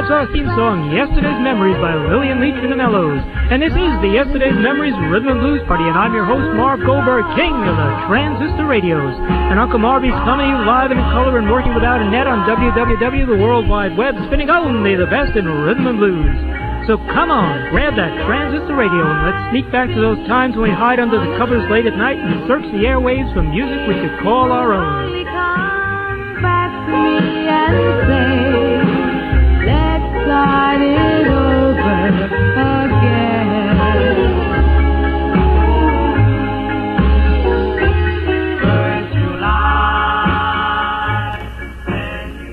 our theme song, Yesterday's Memories by Lillian Leach and the Mellows. And this is the Yesterday's Memories Rhythm and Blues Party, and I'm your host, Marv Goldberg, king of the transistor radios. And Uncle Marvy's coming to you live and in color and working without a net on www, the World Wide Web, spinning only the best in rhythm and blues. So come on, grab that transistor radio and let's sneak back to those times when we hide under the covers late at night and search the airwaves for music we could call our own. Come back to me and say, let's start it over again. First July, then you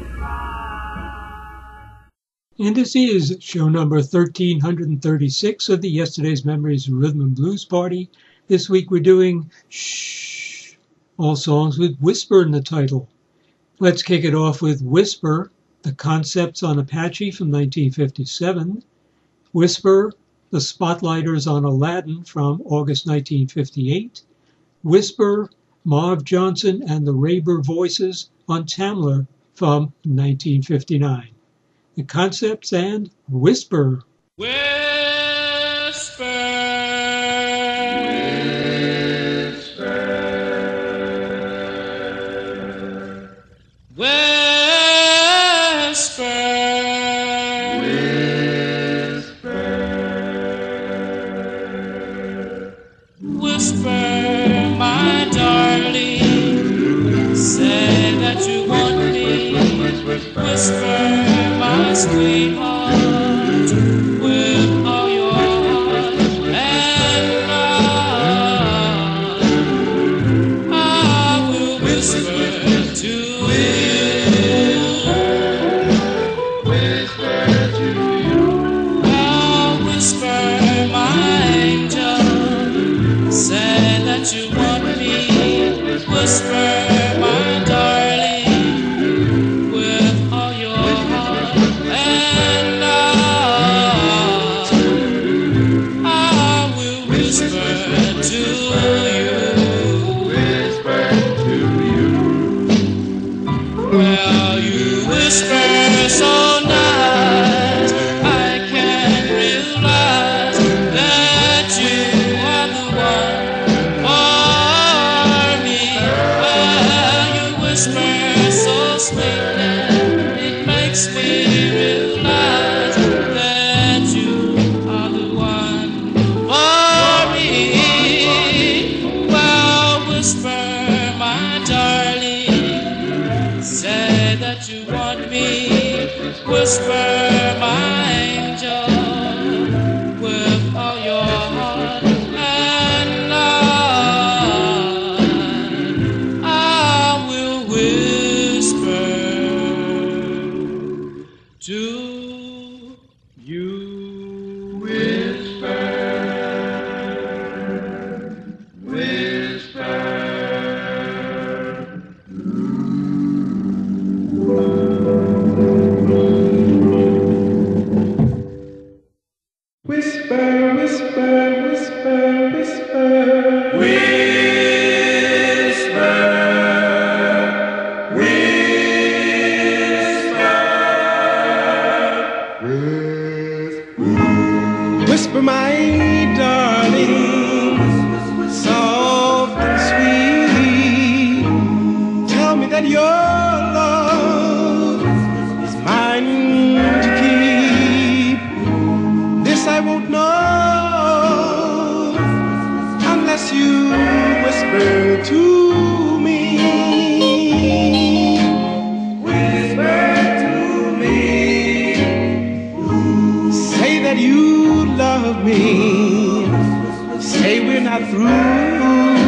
cry. And this is show number 1336 of the Yesterday's Memories Rhythm and Blues Party. This week we're doing Shh, all songs with Whisper in the title. Let's kick it off with Whisper, The Concepts on Apache from 1957. Whisper, The Spotlighters on Aladdin from August 1958. Whisper, Marv Johnson and the Rayber Voices on Tamler from 1959. The Concepts and Whisper. Sweetheart, with all your heart, and I will whisper to you. Whisper to you. I'll whisper, my angel, say that you want me. Whisper, my darling, with all your heart. And I will whisper to you. Whisper to you. Well, you whisper so nice, I can't realize that you are the one for me. Well, you whisper so sweetly, it makes me realize that you are the one for me. Well, whisper, my darling, say that you want me. Whisper, my angel, with all your heart, and I will whisper to you. Whisper, whisper. Whisper, whisper, whisper, whisper. Whisper, my darling, soft and sweet. Tell me that your love is mine to keep. This I won't know unless you whisper to me. Whisper to me. Say that you love me. Say we're not through.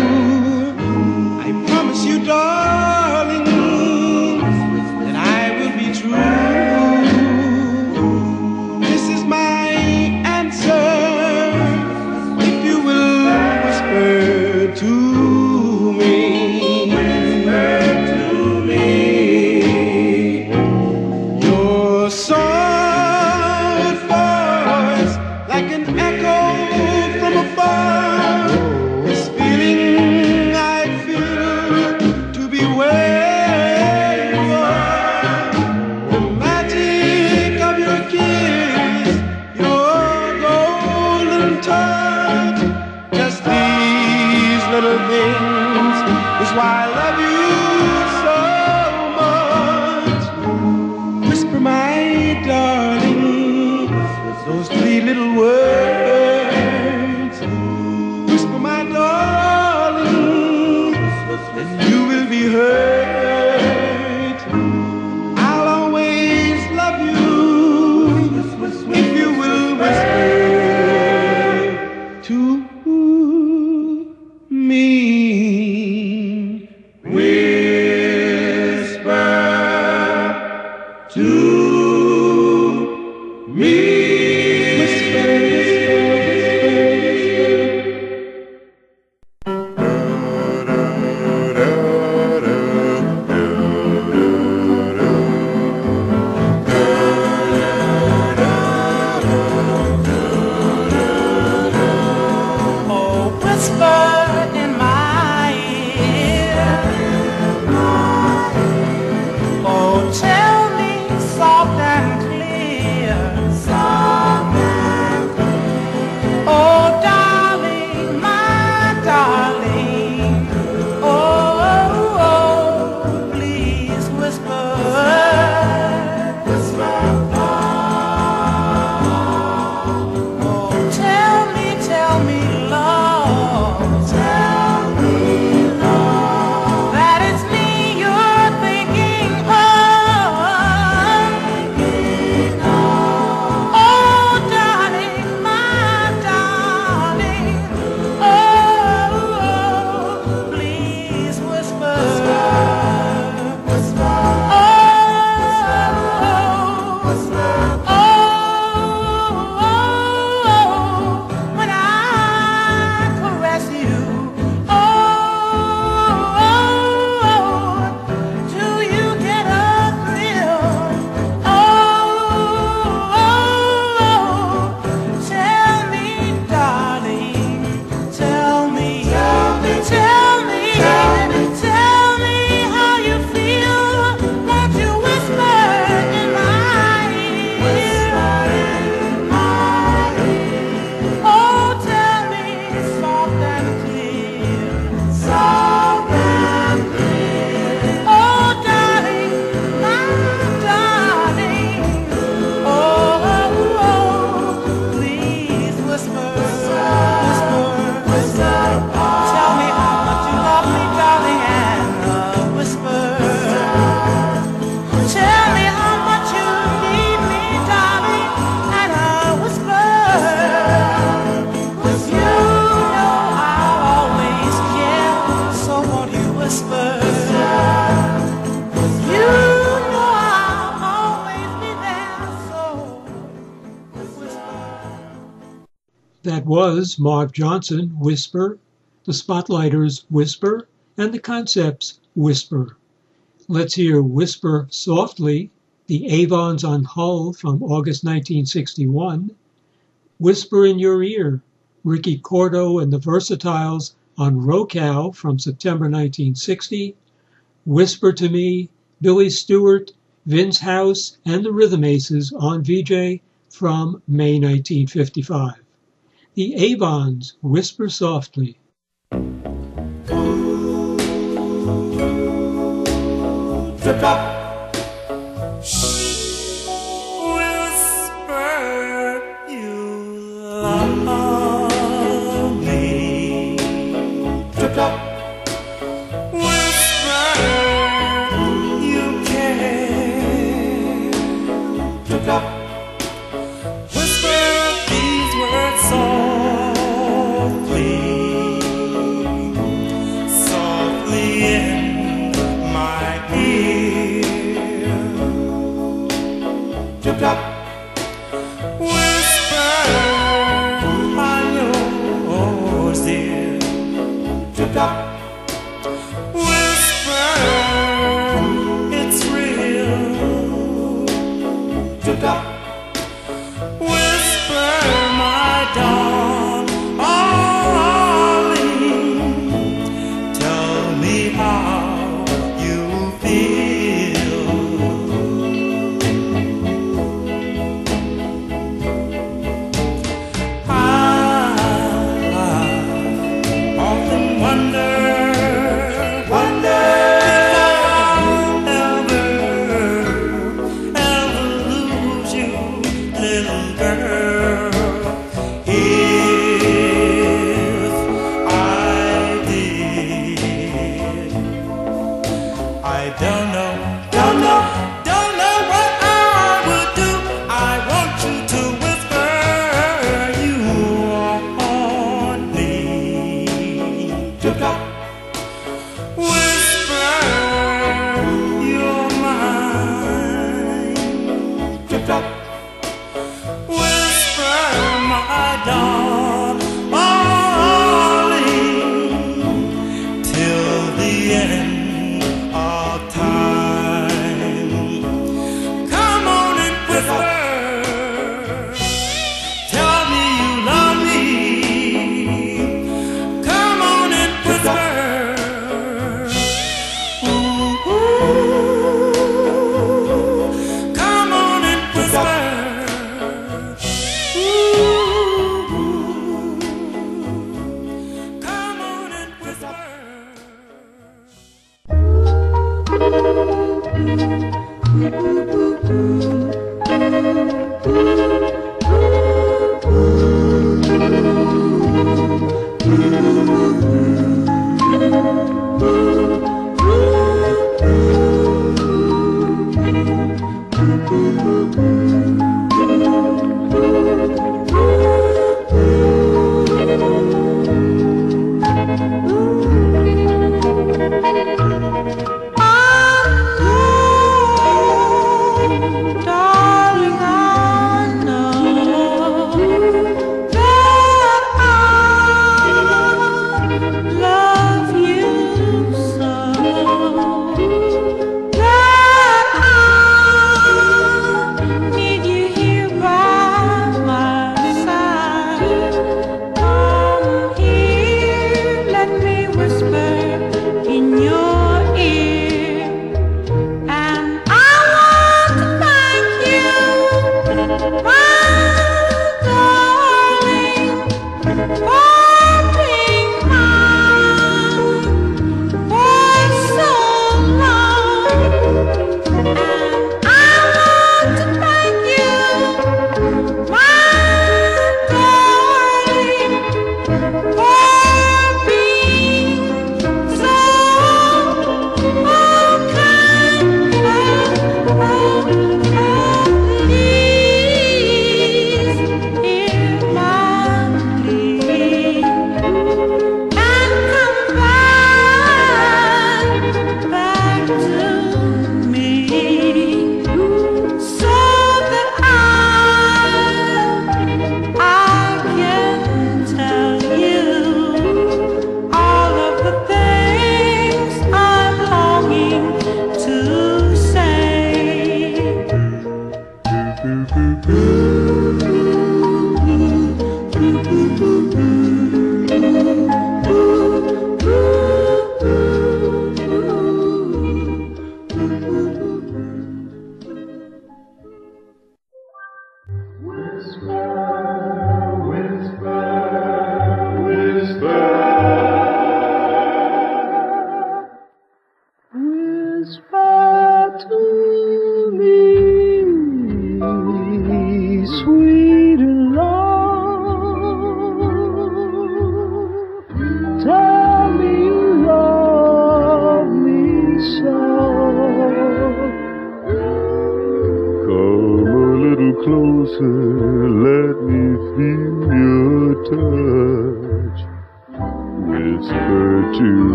I promise you, darling, that I will be true. This is my answer, if you will whisper to me. Whisper to me. Your soft voice, like an echo from afar, this feeling I feel to be well. little things is why I love you so much. Whisper, my darling, those three little words. Whisper, my darling, and you will be heard. I'll always love you if you will whisper to me. Whisper to me. Whisper, Oh, whisper in my ear. Oh, tell me soft and clear. Oh, darling, my darling. Oh, please whisper. Oh, tell me, love. That it's me you're thinking of. Oh, darling, my darling. Oh, please whisper. When I caress you, do you get a thrill? Tell me, darling, tell me how you feel that you whisper in my ear. Oh, tell me soft and clear. Oh, darling, my darling. Oh, please whisper. Tell me how much you love me, darling, and whisper. Tell me how much you need me, darling, and whisper. You know I'll always care, so won't you whisper? You know I'll always be there, so whisper. That was Marv Johnson, Whisper, the Spotlighters, Whisper, and the Concepts, Whisper. Let's hear Whisper Softly, the Avons on Hull from August 1961. Whisper in Your Ear, Ricky Cordo and the Versatiles on Rocow from September 1960. Whisper to Me, Billy Stewart, Vince House, and the Rhythm Aces on VJ from May 1955. The Avons, Whisper Softly. Whisper you love me. Whisper you care. Whisper these words softly, softly in my ear. Whisper on yours ear. Whisper it's real. Whisper my darling, tell me how you feel. I often wonder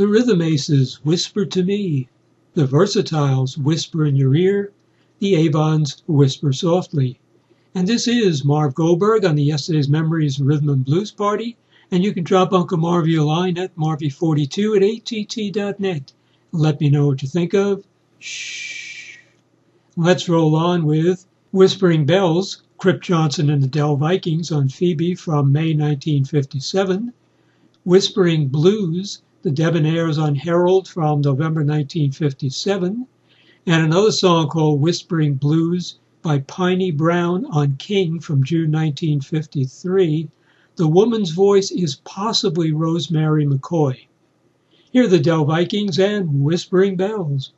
The Rhythm Aces, Whisper to Me. The Versatiles, Whisper in Your Ear. The Avons, Whisper Softly. And this is Marv Goldberg on the Yesterday's Memories Rhythm and Blues Party. And you can drop Uncle Marvy a line at marvy42 at att.net. Let me know what you think of. Shh. Let's roll on with Whispering Bells, Crip Johnson and the Dell Vikings on Phoebe from May 1957. Whispering Blues, the Debonaires on Herald from November 1957. And another song called Whispering Blues by Piney Brown on King from June 1953. The woman's voice is possibly Rosemary McCoy. Here are the Dell Vikings and Whispering Bells.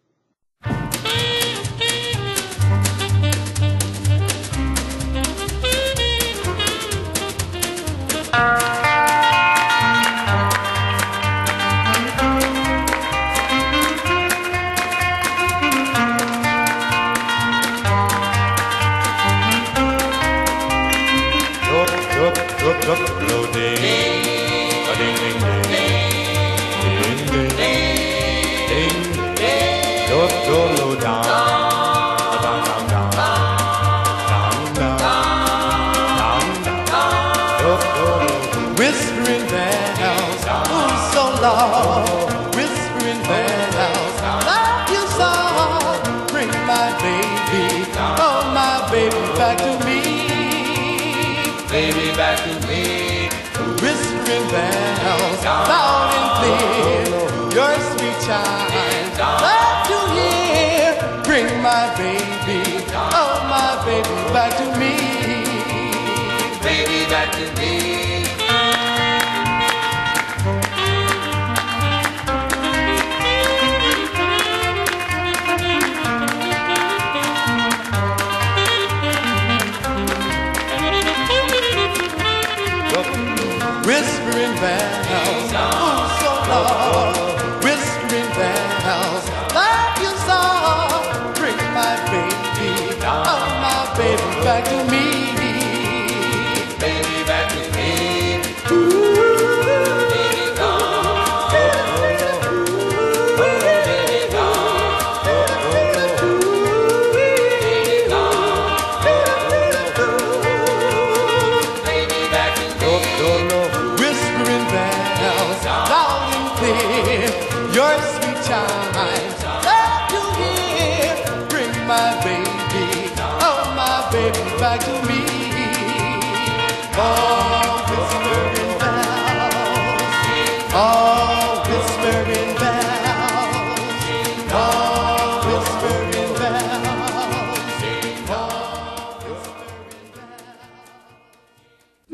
Whispering bells, oh so long. Whispering bells, love you so. Bring my baby, oh my baby back to me. Baby back to me. Whispering bells, loud and clear. Your sweet chimes, love to hear. Bring my baby, oh my baby back to me. Baby back to me. Whispering bells, oh so long. Whispering bells, love you so. Bring my baby, oh my baby back to me. Baby back to me. Ooh, baby gone. Baby gone. Baby gone. Baby back to me. Whispering bells, loud and clear. Your sweet chimes, love to hear. Bring my baby, oh my baby back to me. Oh, whispering bells, oh, whispering bells, oh, whispering bells, oh, whispering bells.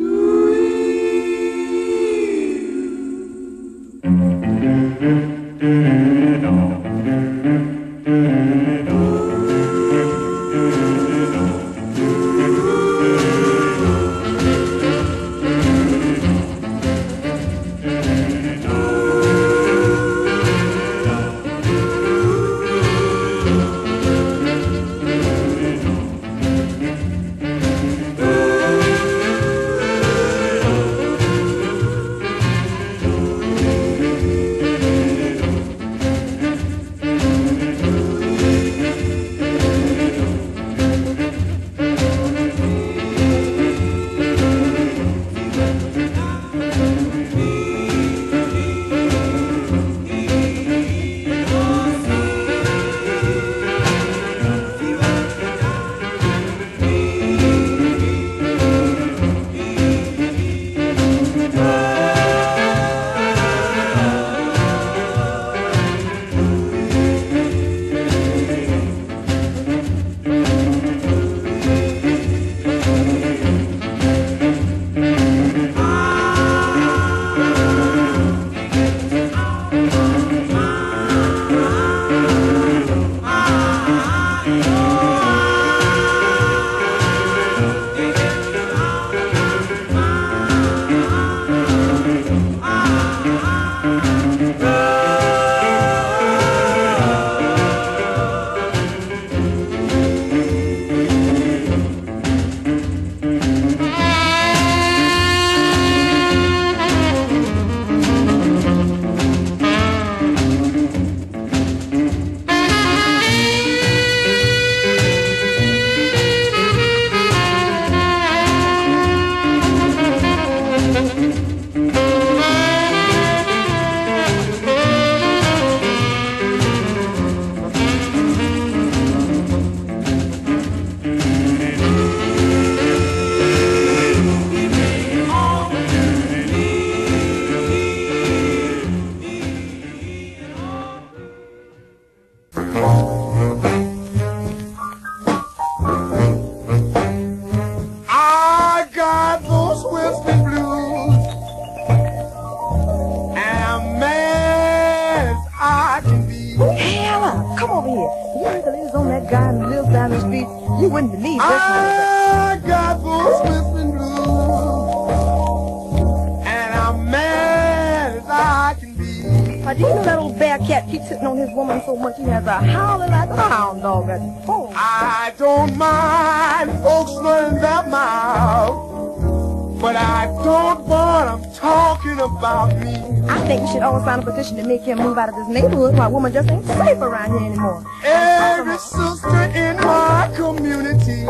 here. You heard the ladies on that guy who lives down the street. You wouldn't believe this. I got those whistling blues, and I'm mad as I can be. Do you know that old bear cat keeps hitting on his woman so much he has a howling like a hound dog at home? I don't mind folks running their mouth, but I don't want them talking about me. I think we should all sign a petition to make him move out of this neighborhood while woman just ain't safe around here anymore. Every sister in my community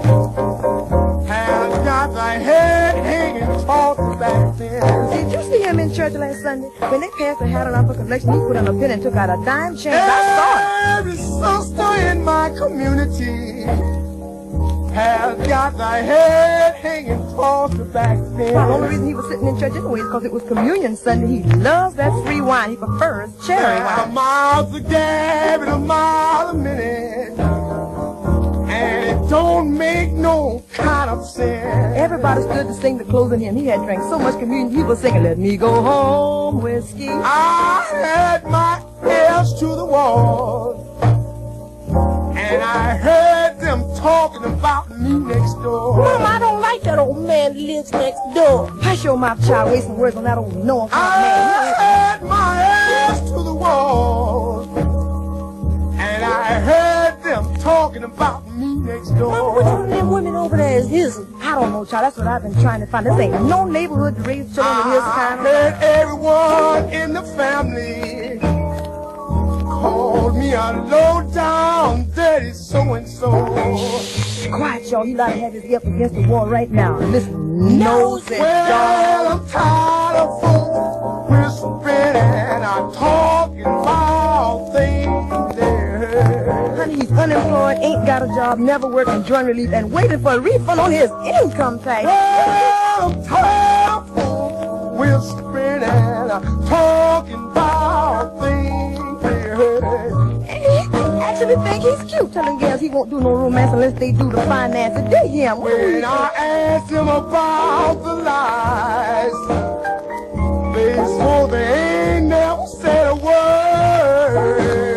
has got the head hanging off the back fence. Did you see him in church last Sunday? When they passed the hat around for collection, he put on a pin and took out a dime chain. I saw it. Every sister in my community has got the head hanging off the back fence. Well, the only reason he was sitting in church anyway is because it was communion Sunday. He loves that free wine. He prefers cherry A wine. mile's a gab and a mile a minute, and it don't make no kind of sense. Everybody stood to sing the closing hymn. He had drank so much communion, he was singing, "Let me go home, whiskey." I had my ears to the wall, and I heard them talking about me next door. Mom, I don't like that old man that lives next door. Hush your mouth, child, wasting words on that old knowing I man. had my ears to the wall, and I heard them talking about me next Mama, door. which one of them women over there is his? I don't know, child. That's what I've been trying to find. This ain't no neighborhood to raise children of his I kind. heard everyone in the family called me a low-down, dirty so-and-so. Quiet, y'all. He ought to have his ear up against the wall right now. Listen, nose it, Well, dog. I'm tired of folks whispering and I'm talking about things they heard. Honey, he's unemployed, ain't got a job, never worked in joint relief, and waiting for a refund on his income tax. Well, I'm tired of folks whispering and I'm talking about things they heard. And he actually think he's cute, telling girls he won't do no romance unless they do the finance to dig him. When I asked him about the lies, they swore they ain't never said a word.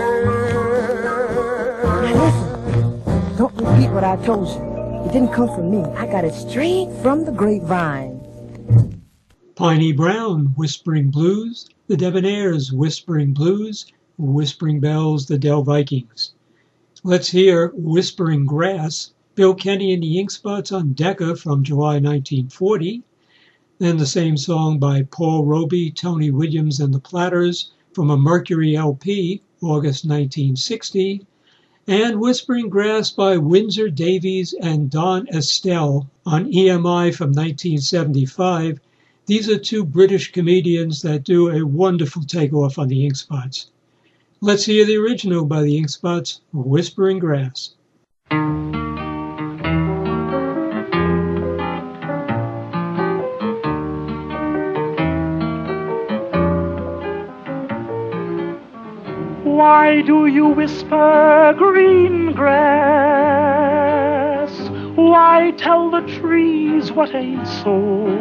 Now listen, don't repeat what I told you. It didn't come from me. I got it straight from the grapevine. Piney Brown, Whispering Blues, the Debonaires, Whispering Blues, Whispering Bells, the Dell Vikings. Let's hear Whispering Grass, Bill Kenny and the Ink Spots on Decca from July 1940. Then the same song by Paul Roby, Tony Williams and the Platters from a Mercury LP, August 1960. And Whispering Grass by Windsor Davies and Don Estelle on EMI from 1975. These are two British comedians that do a wonderful takeoff on the Ink Spots. Let's hear the original by the Ink Spots, Whispering Grass. Why do you whisper, green grass? Why tell the trees what ain't so?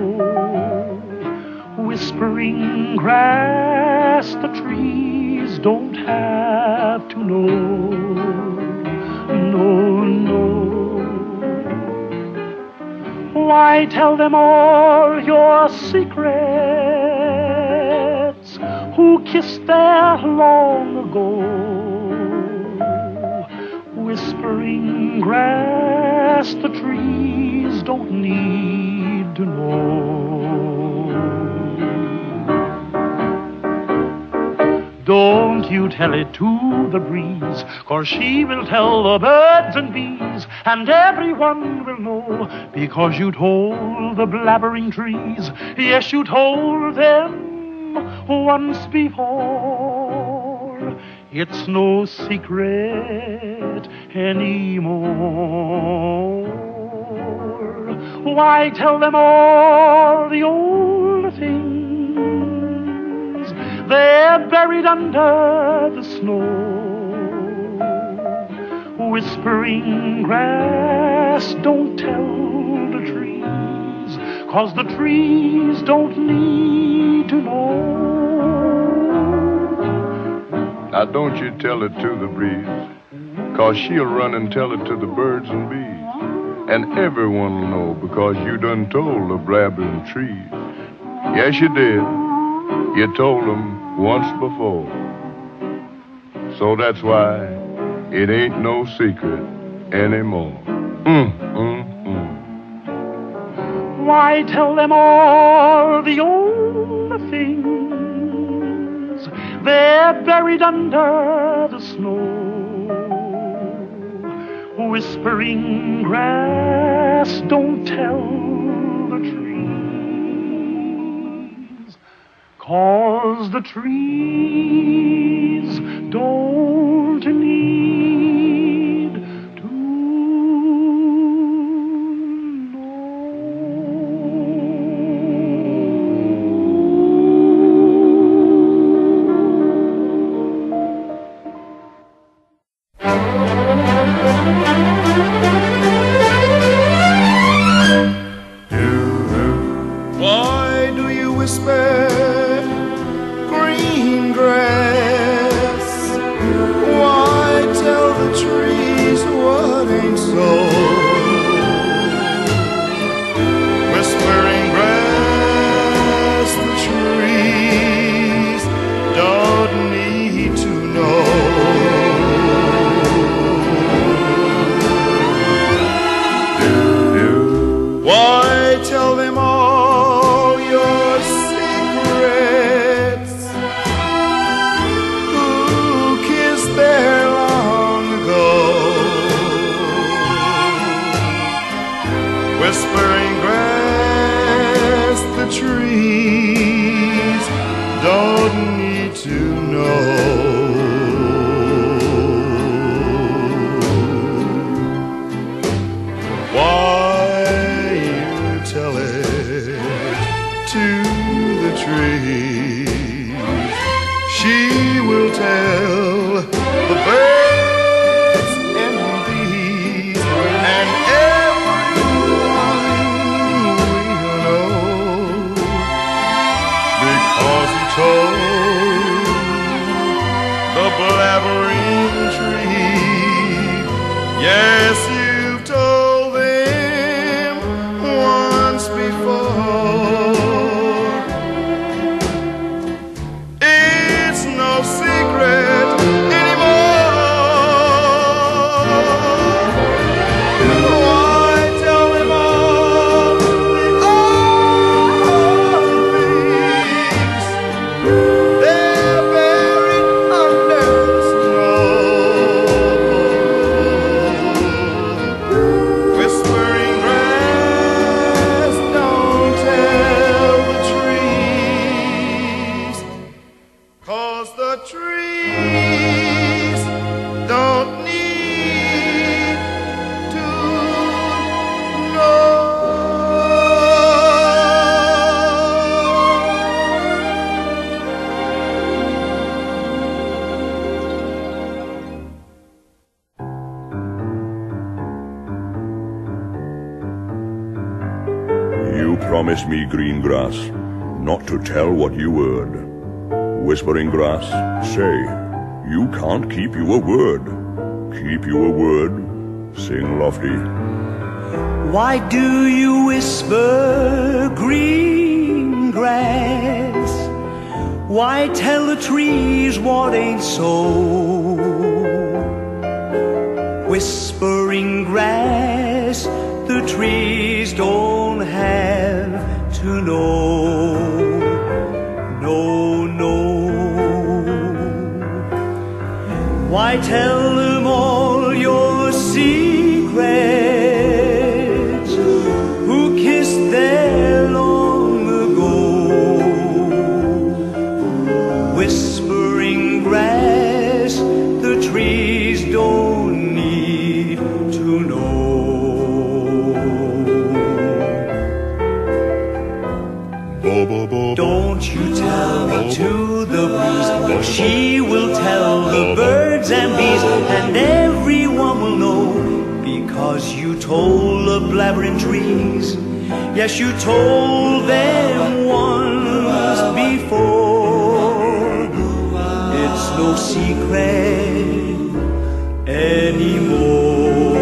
Whispering grass, the trees don't have to know. No, no. Why tell them all your secrets? Who kissed there long ago? Whispering grass, the trees don't need to know. Don't you tell it to the breeze, 'cause she will tell the birds and bees, and everyone will know, because you told the blabbering trees. Yes, you told them once before. It's no secret anymore. Why tell them all the old things? They're buried under the snow. Whispering grass, don't tell the trees, 'cause the trees don't need to know. Now don't you tell it to the breeze, 'cause she'll run and tell it to the birds and bees. And everyone will know because you done told the blabbering trees. Yes, you did. You told them once before. So that's why it ain't no secret anymore. Why tell them all the old things? They're buried under the snow. Whispering grass, don't tell the trees, 'cause the trees don't need to Why do you whisper, green grass? Why tell the trees what ain't so? Whispering grass, the trees don't need to know. Why tell them all your secrets? Who kissed there long ago? Whispering grass, the trees don't need to know. Why you tell it to the trees? She will tell the birds and bees, and everyone will know, because he told the blabbering tree. Yes, you've told them once before. It's no secret anymore. Why tell them all the old things? They're buried under snow. Whispering grass, don't tell the trees, 'cause the trees don't need to know. You promised me, green grass, not to tell what you heard. Whispering grass, say, you can't keep your word. Keep your word, sing lofty. Why do you whisper, green grass? Why tell the trees what ain't so? Whispering grass, the trees don't have to know. No, no. Why tell them all your secrets? Who kissed there long ago? Whispering grass, the trees don't need to know. Don't you tell it to the breeze, for she will tell the birds and bees, and everyone will know, because you told the blabbering trees. Yes, you told them once before. It's no secret anymore.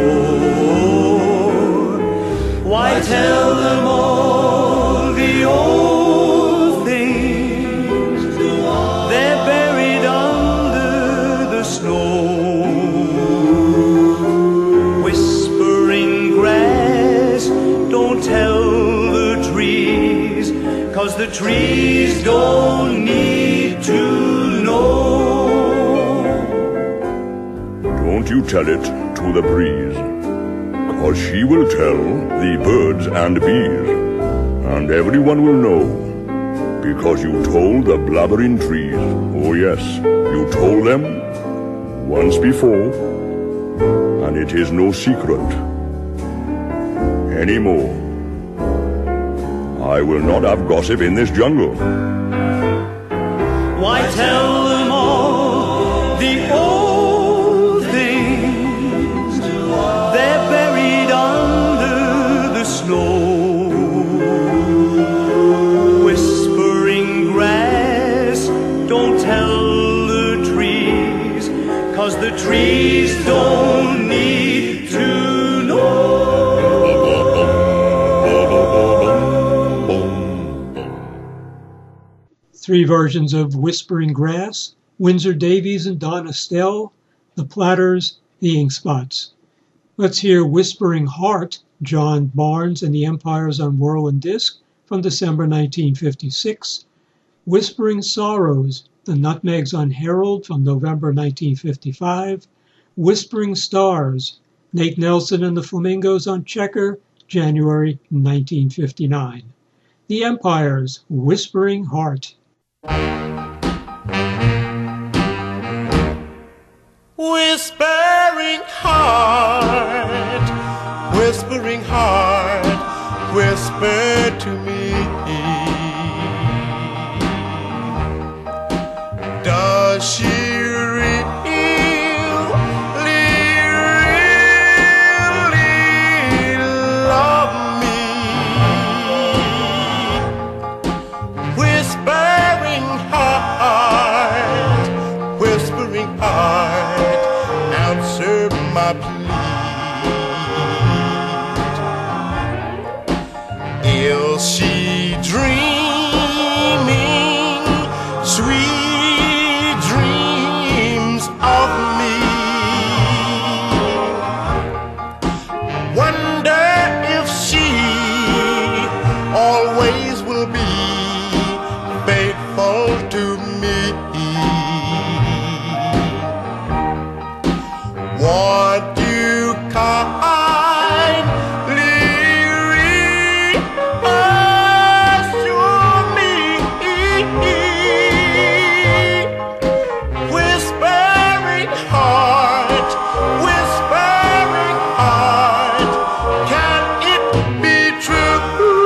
Why tell them all the old things? They're buried under the snow. Whispering grass, don't tell the trees, 'cause the trees don't need to know. Don't you tell it to the breeze, 'cause she will tell the birds and bees, and everyone will know, because you told the blabbering trees. Oh yes, you told them once before, and it is no secret anymore. I will not have gossip in this jungle. Why tell them all the old things? They're buried under the snow. Whispering grass, don't tell the trees, 'cause the trees don't need to know. Three versions of Whispering Grass: Windsor Davies and Don Estelle, the Platters, the Ink Spots. Let's hear Whispering Heart, John Barnes and the Empires on Whirling Disc from December 1956. Whispering Sorrows, the Nutmegs on Herald from November 1955. Whispering Stars, Nate Nelson and the Flamingos on Checker, January 1959. The Empires, Whispering Heart. Whispering heart, whispering heart, whisper to me. Does she really, really love me? Whispering heart, whispering heart, answer my plea. Is she dreaming sweet dreams of me? Wonder if she always will be faithful to me. What you kindly reassure me. Whispering heart, whispering heart, can it be true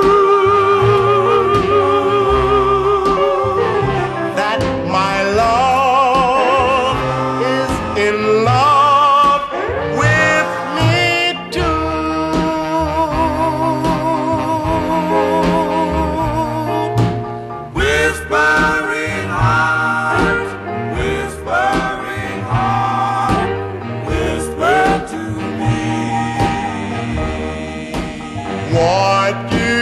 that my love is in love with me too? Whispering heart, whisper to me. What you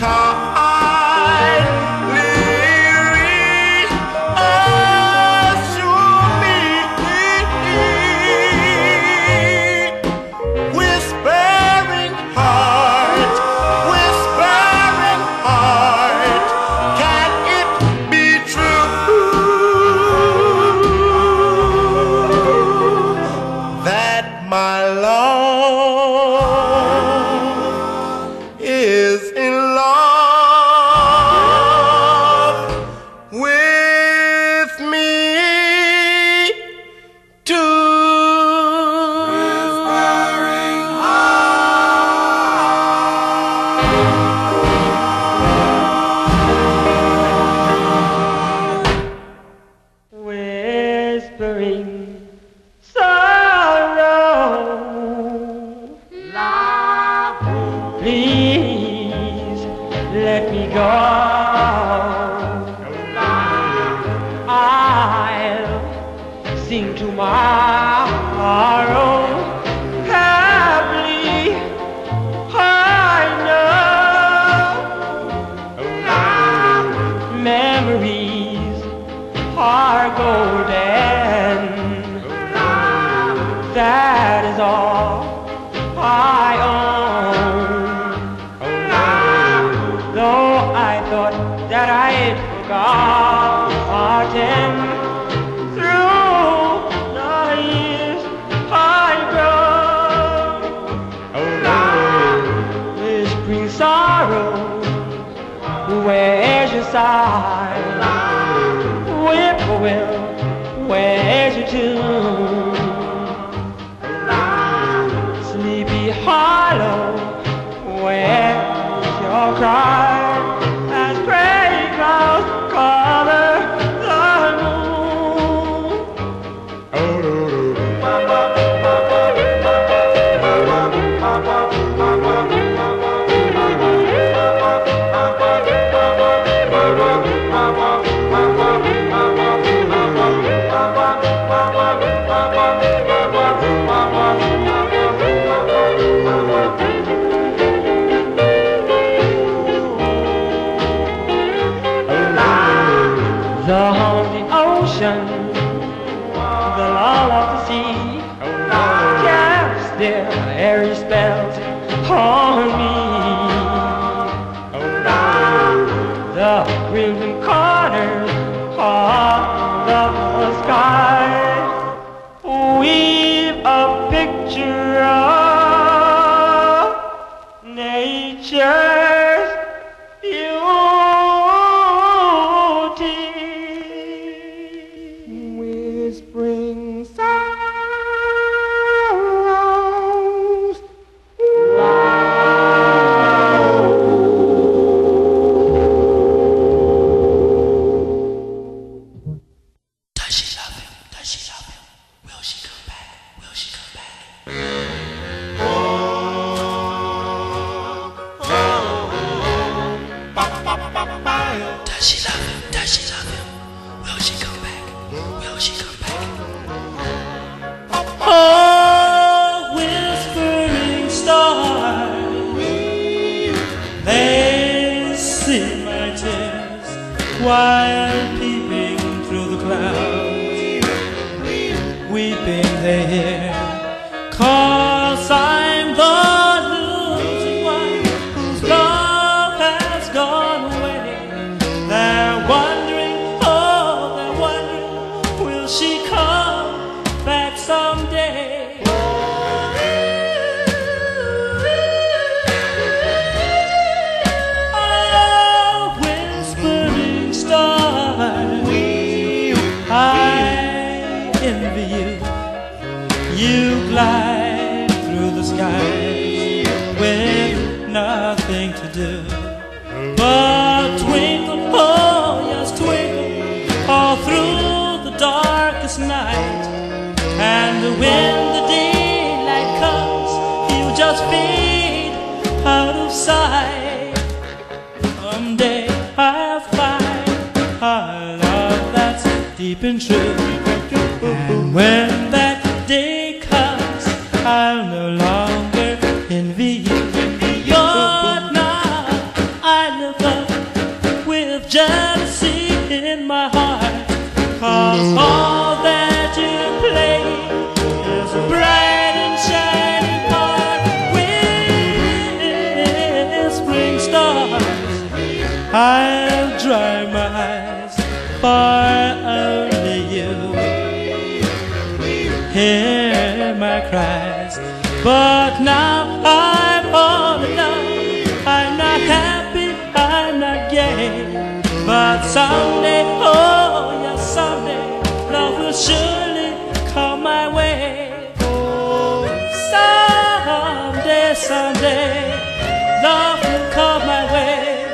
kindly reassure me. sorrow happily. I know memories are golden. That is all I own. Though I thought that I had forgotten, through the years I've grown. This brings sorrow. Where's your sigh? Whippoorwill, where's your tune? Sleepy Hollow, where's your cry? As gray clouds cover the moon. The hum of the ocean, the lull of the sea, cast their airy spells on me. The crimson corners of the sky weave a picture of nature's beauty. Whispering sorrows Does she love him? Does she love him? Will she come back? Will she come back? Does she love him? Does she love him? Will she come back? Will she come back? Oh, whispering star, they see my tears while peeping through the clouds. Weeping they hear, 'cause I'm the losing one whose love has gone away. They're wondering, oh, they're wondering, will she come back someday? Oh, whispering star, I envy you. You glide through the sky with nothing to do but twinkle, oh yes, twinkle all through the darkest night. And when the daylight comes, you just fade out of sight. Someday I'll find a love that's deep and true, and when that day comes, I'll no longer envy you. But now I live up with jealousy in my heart, 'cause all that you play is a bright and shining heart. Whispering stars, I'll dry my eyes for only you. Hear my cries, but now I'm all alone. I'm not happy, I'm not gay, but someday, oh yes, someday, love will surely come my way. Someday, someday, love will come my way.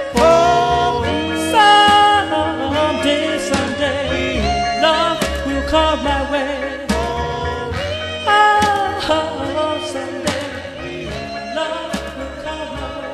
Someday, someday, love will come my way. Someday, love will come my way.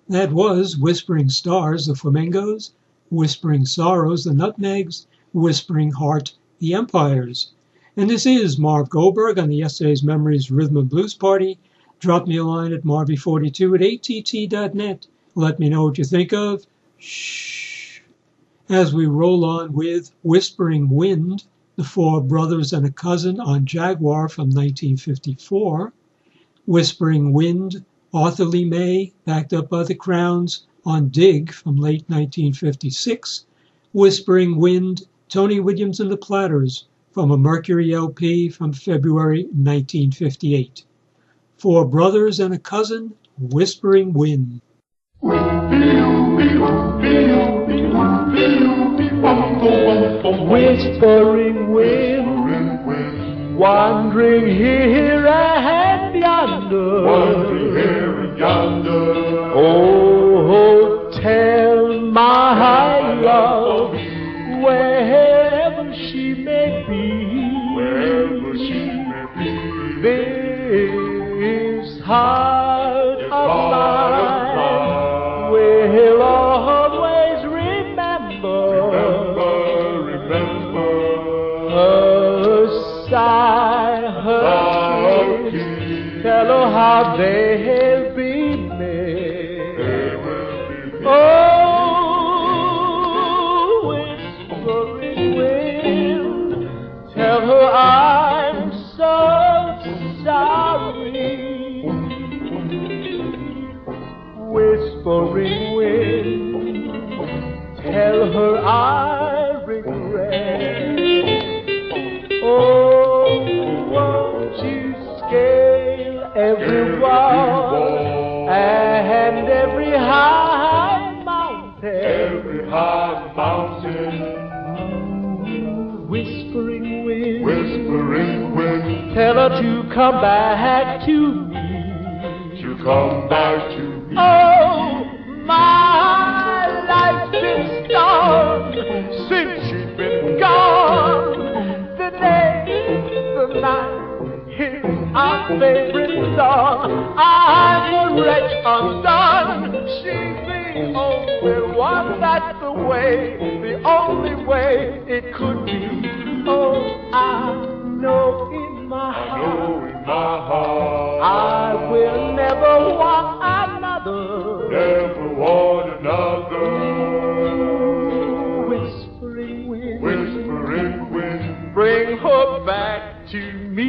That was Whispering Stars, the Flamingos, Whispering Sorrows, the Nutmegs, Whispering Heart, the Empires. And this is Marv Goldberg on the Yesterday's Memories Rhythm and Blues Party. Drop me a line at marvy42@att.net. Let me know what you think of Shh. As we roll on with Whispering Wind, the Four Brothers and a Cousin on Jaguar from 1954. Whispering Wind, Arthur Lee May, backed up by the Crowns on Dig from late 1956. Whispering Wind, Tony Williams and the Platters from a Mercury LP from February 1958. Four Brothers and a Cousin, Whispering Wind. Whispering wind, wandering here and yonder. Oh, tell my love, wherever she may be, this heart of mine will always remember her sigh, her kiss. Tell her how they'll be missed. Oh, whispering wind, tell her I'm so sorry. Whispering wind, tell her I regret. Oh, won't you scale every wall and every high mountain? Whispering wind, tell her to come back to me. Oh, my life's been stormed since she's been gone. The day, the night, is our favorite song. I'm a wretch undone. She's the only one, that's the way, the only way it could be. Oh, I know in my heart, I will never want another. Whispering wind, bring her back to me.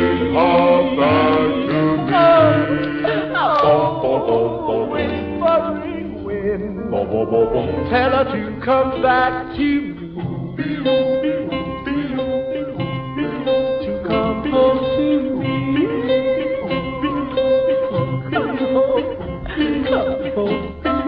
Oh, whispering wind, tell her to come back to me. To come home to me. Come home to me.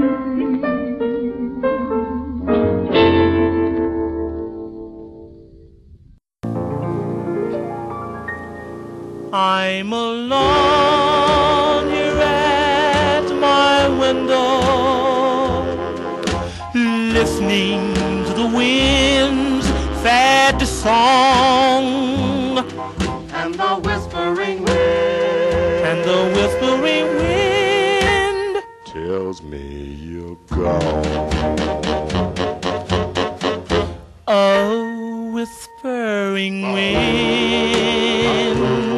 I'm alone here at my window, listening to the wind's sad song, and the whispering wind, tells me you're gone. Oh, whispering wind,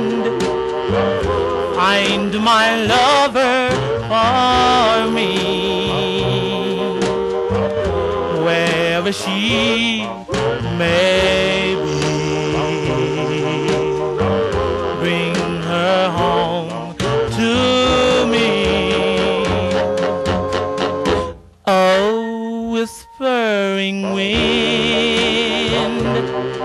find my lover for me, wherever she may be. Bring her home to me. Oh, whispering wind,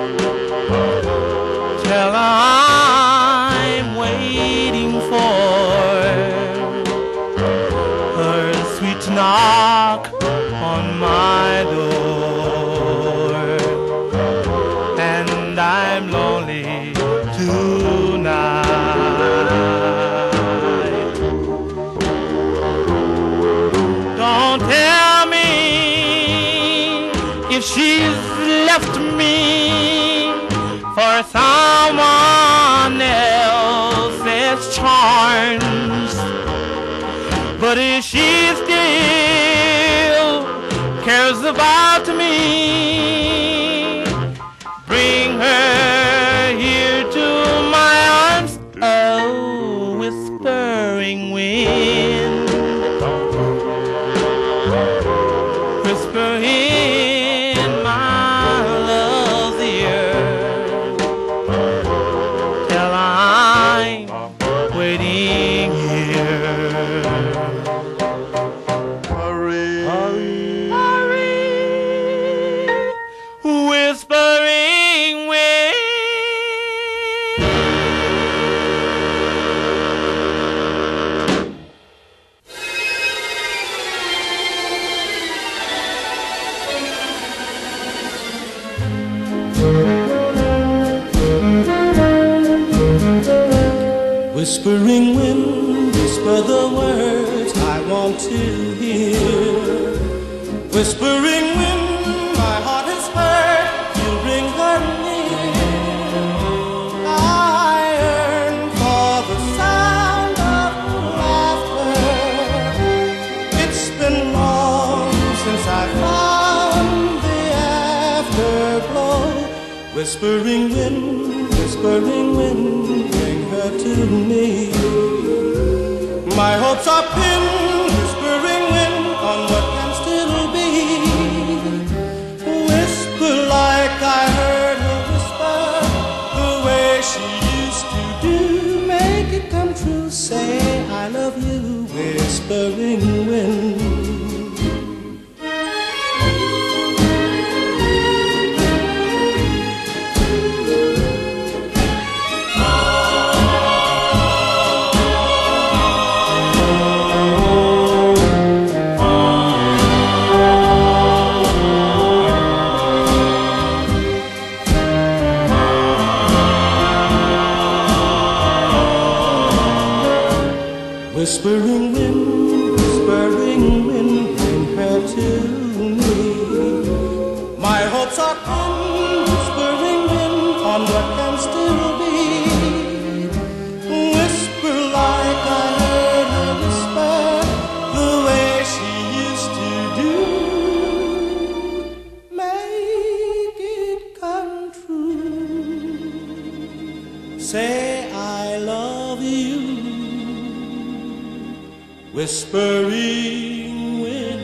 tell her I'm waiting for her sweet knock on my door, and I'm lonely tonight. Don't tell me if she's left me for someone else's charms, but But if she still cares about me, bring her here to my arms, oh, whispering wind. Whisper in my love's ear, till I'm waiting here. Hurry, hurry, hurry, whispering wind. Whispering wind, whisper the words I want to hear. Whispering wind, my heart is hurt, you bring her near. I yearn for the sound of laughter. It's been long since I found the afterglow. Whispering wind, bring her to me. My hopes are pinned, whispering wind, on what can still be. Whisper like I heard her whisper, the way she used to do. Make it come true, say I love you, whispering wind. Whispering wind, bring her to me. My hopes are pinned, whispering wind, on what can still be. Whisper like I heard her whisper, the way she used to do. Make it come true. Say I love you. Whispering wind.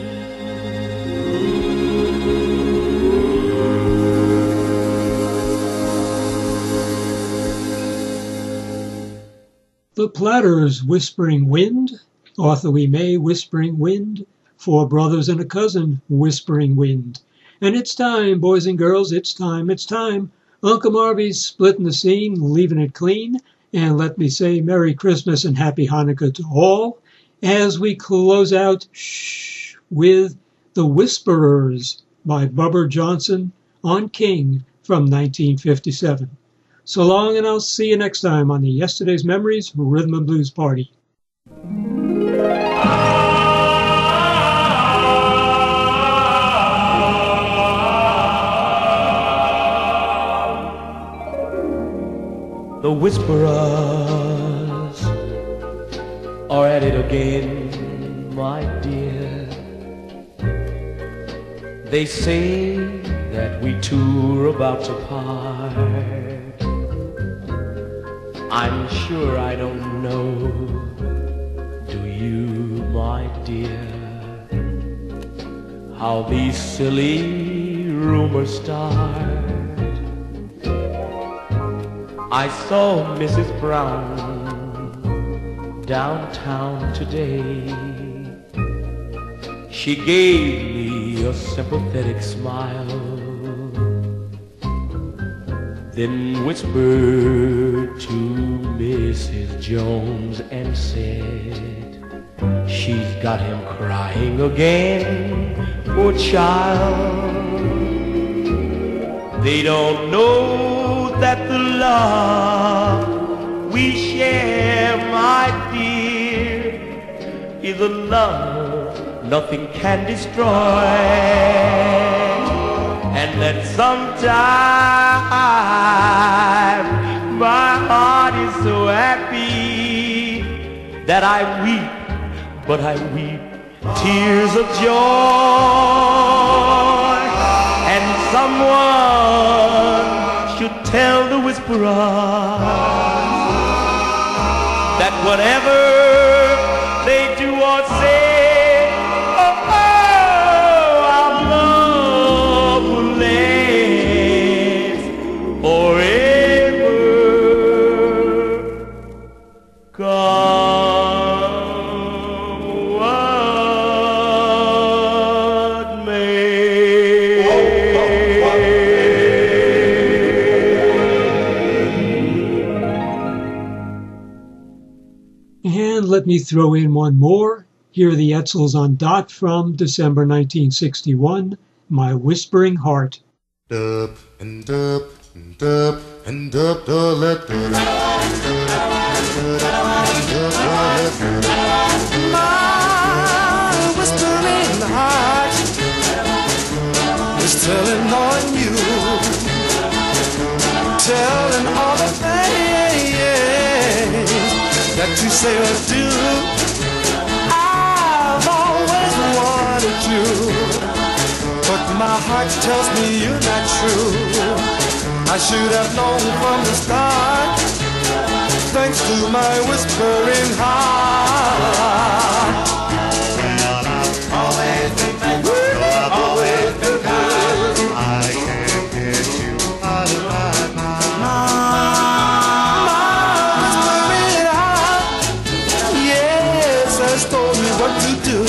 The Platters, Whispering Wind. Arthur Lee May, Whispering Wind. Four Brothers and a Cousin, Whispering Wind. And it's time, boys and girls, it's time. Uncle Marvy's splitting the scene, leaving it clean. And let me say Merry Christmas and Happy Hanukkah to all, as we close out with The Whisperers by Bubber Johnson on King from 1957. So long, and I'll see you next time on the Yesterday's Memories Rhythm and Blues Party. The whisperers are at it again, my dear. They say that we two are about to part. I'm sure I don't know, do you, my dear, how these silly rumors start. I saw Mrs. Brown downtown today. She gave me a sympathetic smile, then whispered to Mrs. Jones and said, she's got him crying again, poor child. They don't know that the love we share, my dear, is a love nothing can destroy, and that sometimes my heart is so happy that I weep but I weep tears of joy. And someone should tell the whisperer that whatever they do or say, oh, our love will last forever. Come what may. And let me throw in one more. Here are the Etzels on Dot from December 1961, My Whispering Heart. Dub and dub and dub and dub da let da da. My whispering heart is telling on you, telling all the things that you say or do. I've always wanted you, but my heart tells me you're not true. I should have known from the start, thanks to my whispering heart. Well, I've always been good, I've always been good. I can't get you out of my mind. My whispering heart, yes, has told me what to do.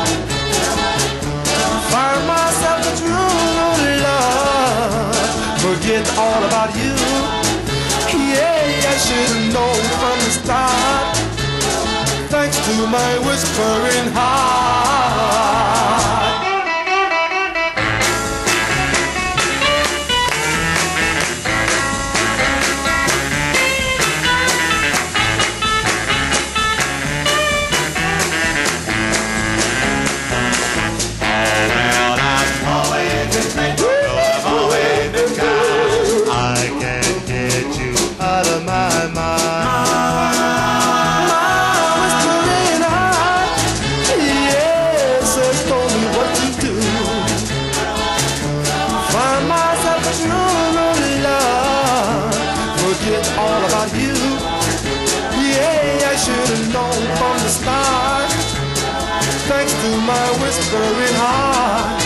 Find myself a true love, forget all about you. Yeah, I should have known from the start, thanks to my whispering heart. Well, I've always been good, I've always been good. I can't get you out of my mind. Whispering heart, yes, has told me what to do. Find myself a true love, forget all about you. Yeah, I should have known from the start, thanks to my whispering heart.